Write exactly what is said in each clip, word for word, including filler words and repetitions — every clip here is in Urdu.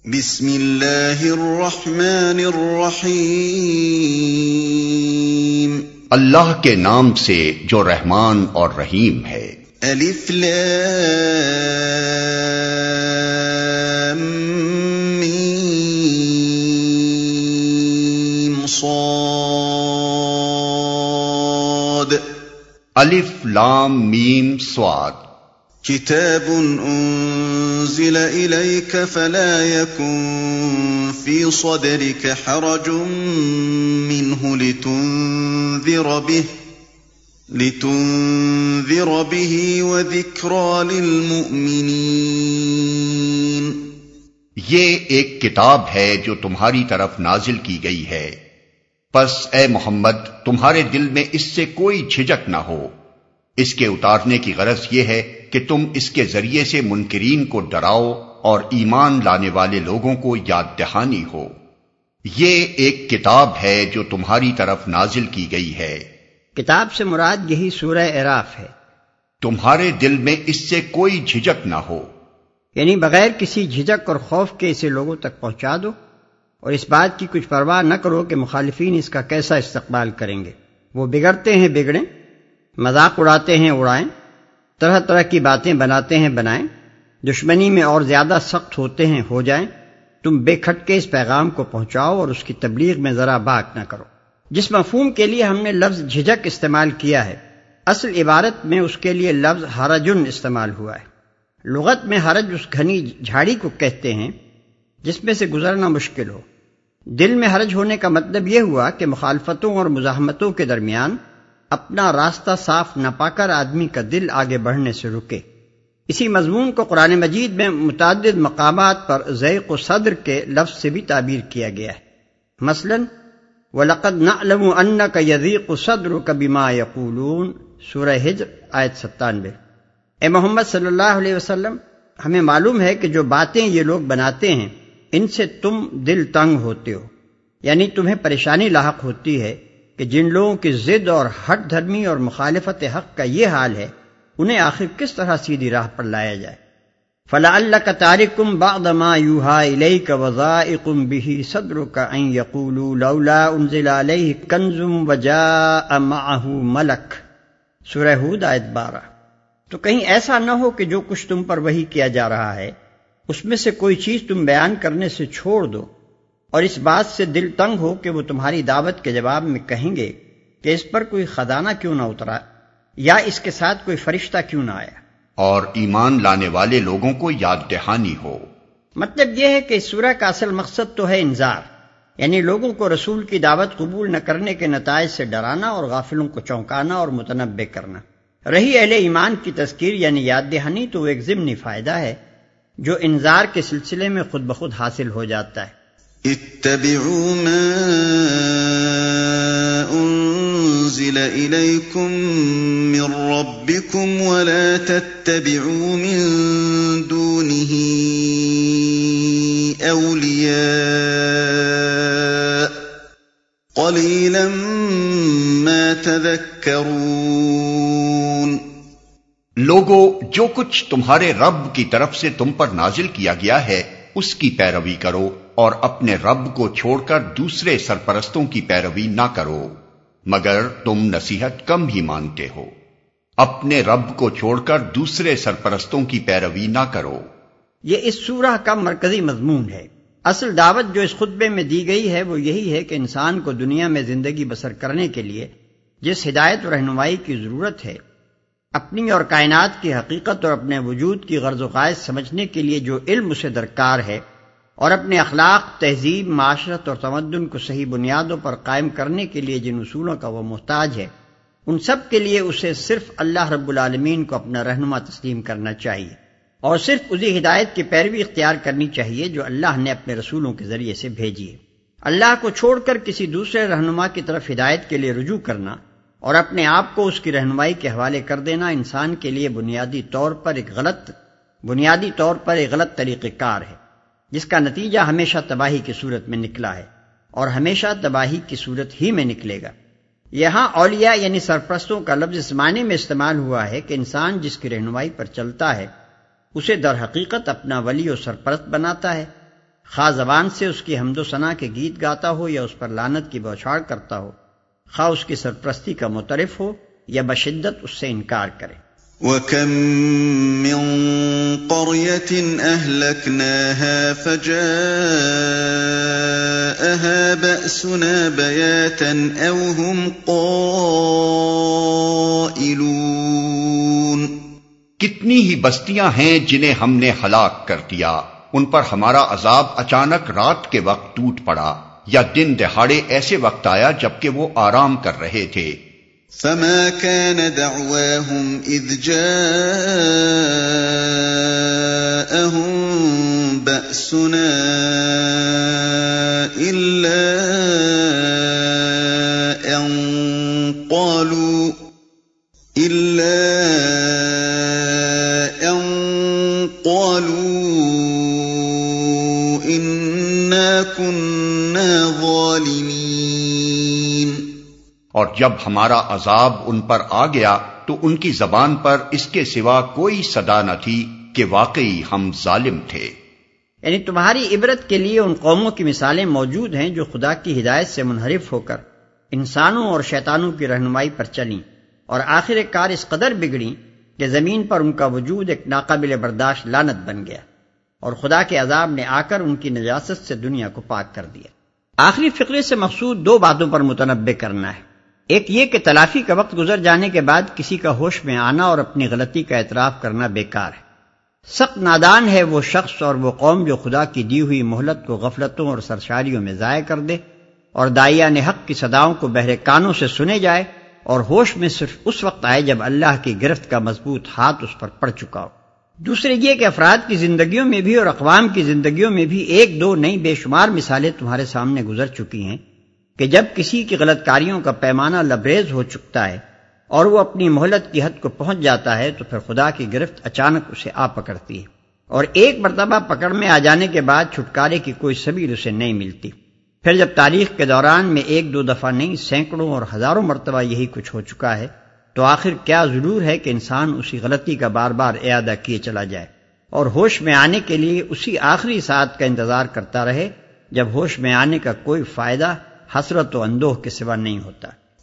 بسم اللہ الرحمن الرحیم، اللہ کے نام سے جو رحمان اور رحیم ہے۔ الف لام میم صاد، الف لام میم صاد۔ کتاب انزل الیک فلا یکن فی صدرک حرج منہ لتنذر به لتنذر به وذکری للمؤمنین۔ یہ ایک کتاب ہے جو تمہاری طرف نازل کی گئی ہے، پس اے محمد تمہارے دل میں اس سے کوئی جھجک نہ ہو۔ اس کے اتارنے کی غرض یہ ہے کہ تم اس کے ذریعے سے منکرین کو ڈراؤ اور ایمان لانے والے لوگوں کو یاد دہانی ہو۔ یہ ایک کتاب ہے جو تمہاری طرف نازل کی گئی ہے۔ کتاب سے مراد یہی سورہ اعراف ہے۔ تمہارے دل میں اس سے کوئی جھجک نہ ہو، یعنی بغیر کسی جھجک اور خوف کے اسے لوگوں تک پہنچا دو، اور اس بات کی کچھ پرواہ نہ کرو کہ مخالفین اس کا کیسا استقبال کریں گے۔ وہ بگڑتے ہیں بگڑیں، مذاق اڑاتے ہیں اڑائیں، طرح طرح کی باتیں بناتے ہیں بنائیں، دشمنی میں اور زیادہ سخت ہوتے ہیں ہو جائیں۔ تم بے کھٹکے اس پیغام کو پہنچاؤ اور اس کی تبلیغ میں ذرا باک نہ کرو۔ جس مفہوم کے لیے ہم نے لفظ جھجک استعمال کیا ہے، اصل عبارت میں اس کے لیے لفظ حرجن استعمال ہوا ہے۔ لغت میں حرج اس گھنی جھاڑی کو کہتے ہیں جس میں سے گزرنا مشکل ہو۔ دل میں حرج ہونے کا مطلب یہ ہوا کہ مخالفتوں اور مزاحمتوں کے درمیان اپنا راستہ صاف نہ پا کر آدمی کا دل آگے بڑھنے سے رکے۔ اسی مضمون کو قرآن مجید میں متعدد مقامات پر ضیق و صدر کے لفظ سے بھی تعبیر کیا گیا ہے۔ مثلاً وَلَقَدْ نَعْلَمُ أَنَّكَ يَضِيقُ صَدْرُكَ بِمَا يَقُولُونَ، سورہ ہجر آیت ستانوے۔ اے محمد صلی اللہ علیہ وسلم، ہمیں معلوم ہے کہ جو باتیں یہ لوگ بناتے ہیں ان سے تم دل تنگ ہوتے ہو، یعنی تمہیں پریشانی لاحق ہوتی ہے کہ جن لوگوں کی ضد اور ہٹ دھرمی اور مخالفت حق کا یہ حال ہے، انہیں آخر کس طرح سیدھی راہ پر لایا جائے۔ فَلَعَلَّكَ تَارِكٌ بَعْضَ مَا يُوحَىٰ إِلَيْكَ وَضَائِقٌ بِهِ صَدْرُكَ أَن يَقُولُوا لَوْلَا أُنزِلَ عَلَيْهِ كَنزٌ وَجَاءَ مَعَهُ مَلَكٌ، سورہ ہود آیت بارہ۔ تو کہیں ایسا نہ ہو کہ جو کچھ تم پر وحی کیا جا رہا ہے اس میں سے کوئی چیز تم بیان کرنے سے چھوڑ دو، اور اس بات سے دل تنگ ہو کہ وہ تمہاری دعوت کے جواب میں کہیں گے کہ اس پر کوئی خزانہ کیوں نہ اترا، یا اس کے ساتھ کوئی فرشتہ کیوں نہ آیا۔ اور ایمان لانے والے لوگوں کو یاد دہانی ہو۔ مطلب یہ ہے کہ اس سورہ کا اصل مقصد تو ہے انذار، یعنی لوگوں کو رسول کی دعوت قبول نہ کرنے کے نتائج سے ڈرانا اور غافلوں کو چونکانا اور متنبہ کرنا۔ رہی اہل ایمان کی تذکیر یعنی یاد دہانی، تو وہ ایک ضمنی فائدہ ہے جو انذار کے سلسلے میں خود بخود حاصل ہو جاتا ہے۔ اتبعوا ما انزل الیکم من ربکم ولا تتبعوا من دونه اولیاء قلیلا ما تذکرون۔ لوگو، جو کچھ تمہارے رب کی طرف سے تم پر نازل کیا گیا ہے اس کی پیروی کرو، اور اپنے رب کو چھوڑ کر دوسرے سرپرستوں کی پیروی نہ کرو، مگر تم نصیحت کم ہی مانتے ہو۔ اپنے رب کو چھوڑ کر دوسرے سرپرستوں کی پیروی نہ کرو۔ یہ اس سورہ کا مرکزی مضمون ہے۔ اصل دعوت جو اس خطبے میں دی گئی ہے وہ یہی ہے کہ انسان کو دنیا میں زندگی بسر کرنے کے لیے جس ہدایت و رہنمائی کی ضرورت ہے، اپنی اور کائنات کی حقیقت اور اپنے وجود کی غرض و غائز سمجھنے کے لیے جو علم اسے درکار ہے، اور اپنے اخلاق، تہذیب، معاشرت اور تمدن کو صحیح بنیادوں پر قائم کرنے کے لیے جن اصولوں کا وہ محتاج ہے، ان سب کے لیے اسے صرف اللہ رب العالمین کو اپنا رہنما تسلیم کرنا چاہیے، اور صرف اسی ہدایت کی پیروی اختیار کرنی چاہیے جو اللہ نے اپنے رسولوں کے ذریعے سے بھیجی ہے۔ اللہ کو چھوڑ کر کسی دوسرے رہنما کی طرف ہدایت کے لیے رجوع کرنا اور اپنے آپ کو اس کی رہنمائی کے حوالے کر دینا انسان کے لیے بنیادی طور پر ایک غلط بنیادی طور پر ایک غلط طریقہ کار ہے، جس کا نتیجہ ہمیشہ تباہی کی صورت میں نکلا ہے اور ہمیشہ تباہی کی صورت ہی میں نکلے گا۔ یہاں اولیاء یعنی سرپرستوں کا لفظ اس معنی میں استعمال ہوا ہے کہ انسان جس کی رہنمائی پر چلتا ہے اسے در حقیقت اپنا ولی و سرپرست بناتا ہے، خواہ زبان سے اس کی حمد و ثنا کے گیت گاتا ہو یا اس پر لعنت کی بوچھاڑ کرتا ہو، خواہ اس کی سرپرستی کا معترف ہو یا بشدت اس سے انکار کرے۔ وَكَم مِّن قَرْيَةٍ أَهْلَكْنَاهَا فَجَاءَهَا بَأْسُنَا بَيَاتًا أَوْ هُمْ قَائِلُونَ۔ کتنی ہی بستیاں ہیں جنہیں ہم نے ہلاک کر دیا، ان پر ہمارا عذاب اچانک رات کے وقت ٹوٹ پڑا یا دن دہاڑے ایسے وقت آیا جبکہ وہ آرام کر رہے تھے۔ فما كان دعواهم إذ جاءهم بأسنا إلا أن قالوا إلا أن قالوا إنا كنا ظالمين۔ اور جب ہمارا عذاب ان پر آ گیا تو ان کی زبان پر اس کے سوا کوئی صدا نہ تھی کہ واقعی ہم ظالم تھے۔ یعنی تمہاری عبرت کے لیے ان قوموں کی مثالیں موجود ہیں جو خدا کی ہدایت سے منحرف ہو کر انسانوں اور شیطانوں کی رہنمائی پر چلیں اور آخر کار اس قدر بگڑیں کہ زمین پر ان کا وجود ایک ناقابل برداشت لعنت بن گیا اور خدا کے عذاب نے آ کر ان کی نجاست سے دنیا کو پاک کر دیا۔ آخری فقرے سے مقصود دو باتوں پر متنبہ کرنا ہے۔ ایک یہ کہ تلافی کا وقت گزر جانے کے بعد کسی کا ہوش میں آنا اور اپنی غلطی کا اعتراف کرنا بیکار ہے۔ سخت نادان ہے وہ شخص اور وہ قوم جو خدا کی دی ہوئی مہلت کو غفلتوں اور سرشاریوں میں ضائع کر دے اور داعیان حق کی صداؤں کو بہرے کانوں سے سنے جائے اور ہوش میں صرف اس وقت آئے جب اللہ کی گرفت کا مضبوط ہاتھ اس پر پڑ چکا ہو۔ دوسرے یہ کہ افراد کی زندگیوں میں بھی اور اقوام کی زندگیوں میں بھی ایک دو نئی بے شمار مثالیں تمہارے سامنے گزر چکی ہیں کہ جب کسی کی غلط کاریوں کا پیمانہ لبریز ہو چکتا ہے اور وہ اپنی مہلت کی حد کو پہنچ جاتا ہے تو پھر خدا کی گرفت اچانک اسے آ پکڑتی ہے اور ایک مرتبہ پکڑ میں آ جانے کے بعد چھٹکارے کی کوئی سبیل اسے نہیں ملتی۔ پھر جب تاریخ کے دوران میں ایک دو دفعہ نہیں سینکڑوں اور ہزاروں مرتبہ یہی کچھ ہو چکا ہے تو آخر کیا ضرور ہے کہ انسان اسی غلطی کا بار بار اعادہ کیے چلا جائے اور ہوش میں آنے کے لیے اسی آخری ساعت کا انتظار کرتا رہے جب ہوش میں آنے کا کوئی فائدہ حسرت و اندوہ کے سوا نہیں ہوتا۔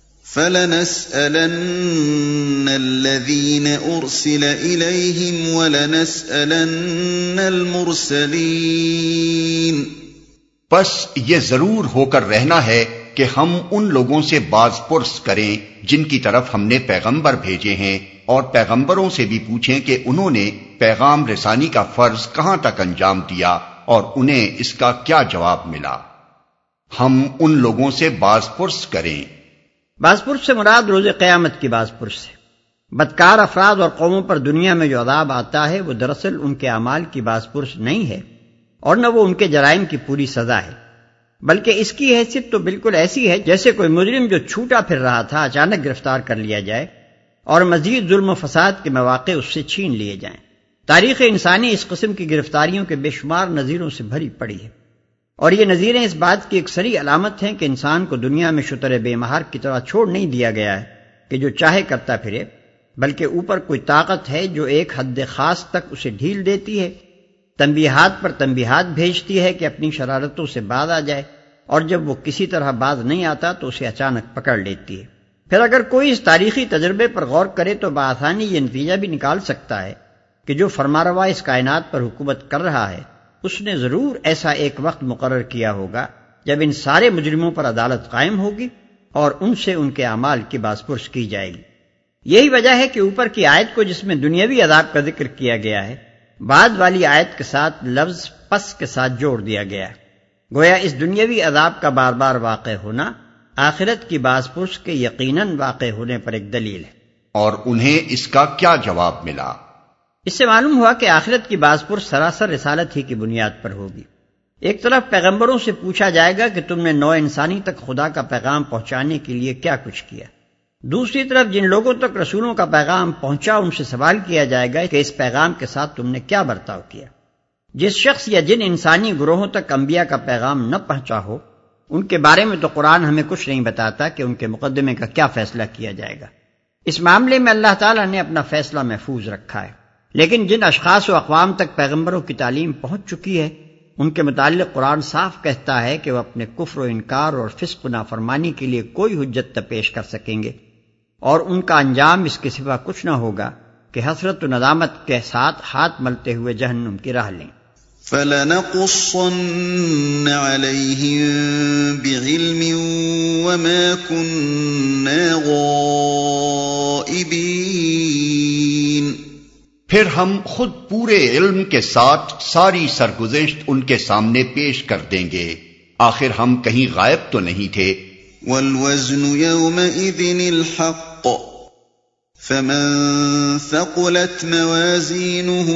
فَلَنَسْأَلَنَّ الَّذِينَ أُرْسِلَ إِلَيْهِمْ وَلَنَسْأَلَنَّ الْمُرْسَلِينَ۔ پس یہ ضرور ہو کر رہنا ہے کہ ہم ان لوگوں سے باز پرس کریں جن کی طرف ہم نے پیغمبر بھیجے ہیں اور پیغمبروں سے بھی پوچھیں کہ انہوں نے پیغام رسانی کا فرض کہاں تک انجام دیا اور انہیں اس کا کیا جواب ملا۔ ہم ان لوگوں سے باز پرس کریں۔ باز پرس سے مراد روز قیامت کی باز پرس ہے۔ بدکار افراد اور قوموں پر دنیا میں جو عذاب آتا ہے وہ دراصل ان کے اعمال کی باز پرس نہیں ہے اور نہ وہ ان کے جرائم کی پوری سزا ہے، بلکہ اس کی حیثیت تو بالکل ایسی ہے جیسے کوئی مجرم جو چھوٹا پھر رہا تھا اچانک گرفتار کر لیا جائے اور مزید ظلم و فساد کے مواقع اس سے چھین لیے جائیں۔ تاریخ انسانی اس قسم کی گرفتاریوں کے بے شمار نظیروں سے بھری پڑی ہے اور یہ نظیریں اس بات کی ایک صریح علامت ہیں کہ انسان کو دنیا میں شتر بے مہار کی طرح چھوڑ نہیں دیا گیا ہے کہ جو چاہے کرتا پھرے، بلکہ اوپر کوئی طاقت ہے جو ایک حد خاص تک اسے ڈھیل دیتی ہے، تنبیہات پر تنبیہات بھیجتی ہے کہ اپنی شرارتوں سے باز آ جائے اور جب وہ کسی طرح باز نہیں آتا تو اسے اچانک پکڑ لیتی ہے۔ پھر اگر کوئی اس تاریخی تجربے پر غور کرے تو بآسانی یہ نتیجہ بھی نکال سکتا ہے کہ جو فرمانروا اس کائنات پر حکومت کر رہا ہے اس نے ضرور ایسا ایک وقت مقرر کیا ہوگا جب ان سارے مجرموں پر عدالت قائم ہوگی اور ان سے ان کے اعمال کی بازپرس کی جائے گی۔ یہی وجہ ہے کہ اوپر کی آیت کو جس میں دنیاوی عذاب کا ذکر کیا گیا ہے بعد والی آیت کے ساتھ لفظ پس کے ساتھ جوڑ دیا گیا ہے، گویا اس دنیاوی عذاب کا بار بار واقع ہونا آخرت کی بازپرس کے یقیناً واقع ہونے پر ایک دلیل ہے۔ اور انہیں اس کا کیا جواب ملا؟ اس سے معلوم ہوا کہ آخرت کی بازپرس سراسر رسالت ہی کی بنیاد پر ہوگی۔ ایک طرف پیغمبروں سے پوچھا جائے گا کہ تم نے نوع انسانی تک خدا کا پیغام پہنچانے کے لیے کیا کچھ کیا، دوسری طرف جن لوگوں تک رسولوں کا پیغام پہنچا ان سے سوال کیا جائے گا کہ اس پیغام کے ساتھ تم نے کیا برتاؤ کیا۔ جس شخص یا جن انسانی گروہوں تک انبیاء کا پیغام نہ پہنچا ہو ان کے بارے میں تو قرآن ہمیں کچھ نہیں بتاتا کہ ان کے مقدمے کا کیا فیصلہ کیا جائے گا۔ اس معاملے میں اللہ تعالیٰ نے اپنا فیصلہ محفوظ رکھا ہے، لیکن جن اشخاص و اقوام تک پیغمبروں کی تعلیم پہنچ چکی ہے ان کے متعلق قرآن صاف کہتا ہے کہ وہ اپنے کفر و انکار اور فسق و نافرمانی کے لیے کوئی حجت نہ پیش کر سکیں گے، اور ان کا انجام اس کے سوا کچھ نہ ہوگا کہ حسرت و ندامت کے ساتھ ہاتھ ملتے ہوئے جہنم کی راہ لیں۔ فَلَنَقُصَّنَّ عَلَيْهِم بِعِلْمٍ وَمَا كُنَّا غَائِبِينَ، پھر ہم خود پورے علم کے ساتھ ساری سرگزشت ان کے سامنے پیش کر دیں گے، آخر ہم کہیں غائب تو نہیں تھے۔ وَالْوَزْنُ يَوْمَئِذٍ الْحَقُّ فَمَن ثَقُلَتْ مَوَازِينُهُ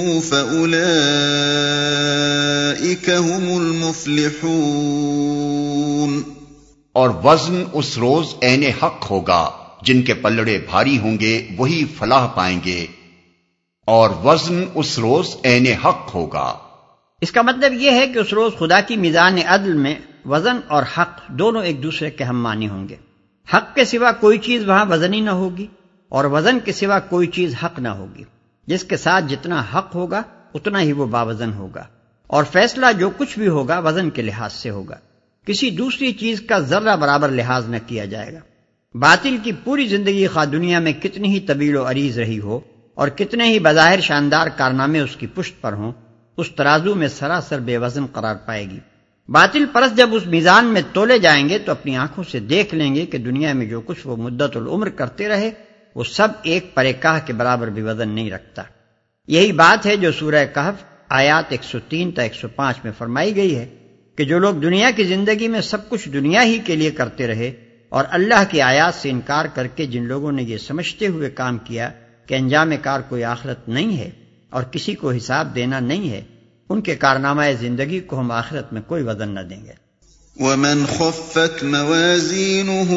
فَأُولَئِكَ هُمُ الْمُفْلِحُونَ، اور وزن اس روز عین حق ہوگا، جن کے پلڑے بھاری ہوں گے وہی فلاح پائیں گے، اور وزن اس روز عین حق ہوگا۔ اس کا مطلب یہ ہے کہ اس روز خدا کی میزان عدل میں وزن اور حق دونوں ایک دوسرے کے ہم معنی ہوں گے۔ حق کے سوا کوئی چیز وہاں وزنی نہ ہوگی، اور وزن کے سوا کوئی چیز حق نہ ہوگی۔ جس کے ساتھ جتنا حق ہوگا اتنا ہی وہ باوزن ہوگا، اور فیصلہ جو کچھ بھی ہوگا وزن کے لحاظ سے ہوگا، کسی دوسری چیز کا ذرہ برابر لحاظ نہ کیا جائے گا۔ باطل کی پوری زندگی خواہ دنیا میں کتنی ہی طویل و عریض رہی ہو اور کتنے ہی بظاہر شاندار کارنامے اس کی پشت پر ہوں، اس ترازو میں سراسر بے وزن قرار پائے گی۔ باطل پرست جب اس میزان میں تولے جائیں گے تو اپنی آنکھوں سے دیکھ لیں گے کہ دنیا میں جو کچھ وہ مدت العمر کرتے رہے وہ سب ایک پرکاہ کے برابر بھی وزن نہیں رکھتا۔ یہی بات ہے جو سورہ کہف آیات ایک سو تین تا ایک سو پانچ میں فرمائی گئی ہے کہ جو لوگ دنیا کی زندگی میں سب کچھ دنیا ہی کے لیے کرتے رہے اور اللہ کی آیات سے انکار کر کے جن لوگوں نے یہ سمجھتے ہوئے کام کیا کہ انجام کار کوئی آخرت نہیں ہے اور کسی کو حساب دینا نہیں ہے، ان کے کارنامہ زندگی کو ہم آخرت میں کوئی وزن نہ دیں گے۔ وَمَنْ خَفَّتْ مَوَازِينُهُ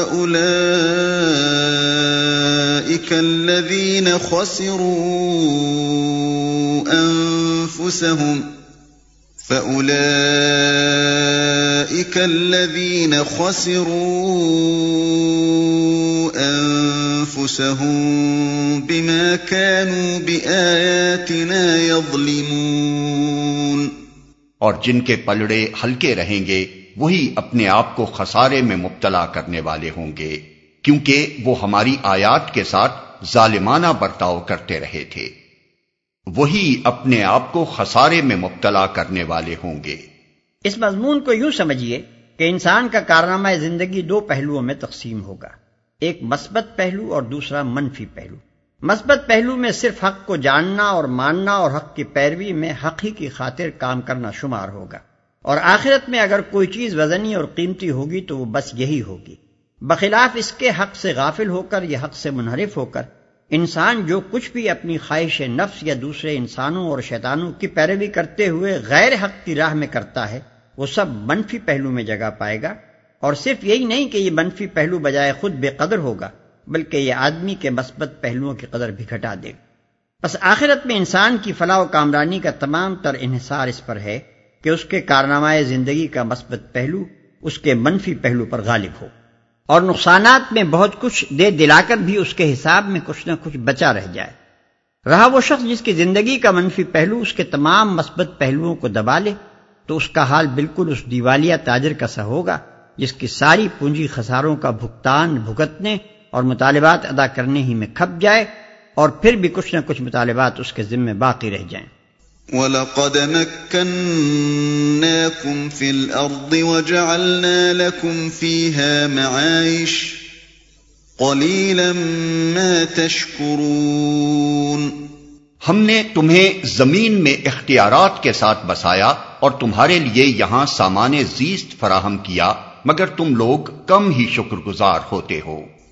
فَأُولَئِكَ الَّذِينَ خَسِرُوا أَنفُسَهُمْ فَأُولَئِكَ الَّذِينَ خَسِرُوا أَنفُسَهُمْ بِمَا كَانُوا بِآيَاتِنَا يَظْلِمُونَ، اور جن کے پلڑے ہلکے رہیں گے وہی اپنے آپ کو خسارے میں مبتلا کرنے والے ہوں گے، کیونکہ وہ ہماری آیات کے ساتھ ظالمانہ برتاؤ کرتے رہے تھے۔ وہی اپنے آپ کو خسارے میں مبتلا کرنے والے ہوں گے۔ اس مضمون کو یوں سمجھیے کہ انسان کا کارنامہ زندگی دو پہلوؤں میں تقسیم ہوگا، ایک مثبت پہلو اور دوسرا منفی پہلو۔ مثبت پہلو میں صرف حق کو جاننا اور ماننا اور حق کی پیروی میں حق ہی کی خاطر کام کرنا شمار ہوگا، اور آخرت میں اگر کوئی چیز وزنی اور قیمتی ہوگی تو وہ بس یہی ہوگی۔ بخلاف اس کے حق سے غافل ہو کر یا حق سے منحرف ہو کر انسان جو کچھ بھی اپنی خواہش نفس یا دوسرے انسانوں اور شیطانوں کی پیروی کرتے ہوئے غیر حق کی راہ میں کرتا ہے وہ سب منفی پہلو میں جگہ پائے گا، اور صرف یہی نہیں کہ یہ منفی پہلو بجائے خود بے قدر ہوگا بلکہ یہ آدمی کے مثبت پہلوؤں کی قدر بھی گھٹا دے گا۔ بس آخرت میں انسان کی فلاح و کامرانی کا تمام تر انحصار اس پر ہے کہ اس کے کارنامہ زندگی کا مثبت پہلو اس کے منفی پہلو پر غالب ہو، اور نقصانات میں بہت کچھ دے دلا کر بھی اس کے حساب میں کچھ نہ کچھ بچا رہ جائے۔ رہا وہ شخص جس کی زندگی کا منفی پہلو اس کے تمام مثبت پہلوؤں کو دبا لے تو اس کا حال بالکل اس دیوالیہ تاجر کا سا ہوگا جس کی ساری پونجی خساروں کا بھگتان بھگتنے اور مطالبات ادا کرنے ہی میں کھپ جائے، اور پھر بھی کچھ نہ کچھ مطالبات اس کے ذمہ باقی رہ جائیں۔ وَلَقَدْ مَكَّنَّاكُمْ فِي الْأَرْضِ وَجَعَلْنَا لَكُمْ فِيهَا مَعَايِشَ قَلِيلًا مَا تَشْكُرُونَ، ہم نے تمہیں زمین میں اختیارات کے ساتھ بسایا اور تمہارے لیے یہاں سامان زیست فراہم کیا، مگر تم لوگ کم ہی شکر گزار ہوتے ہو۔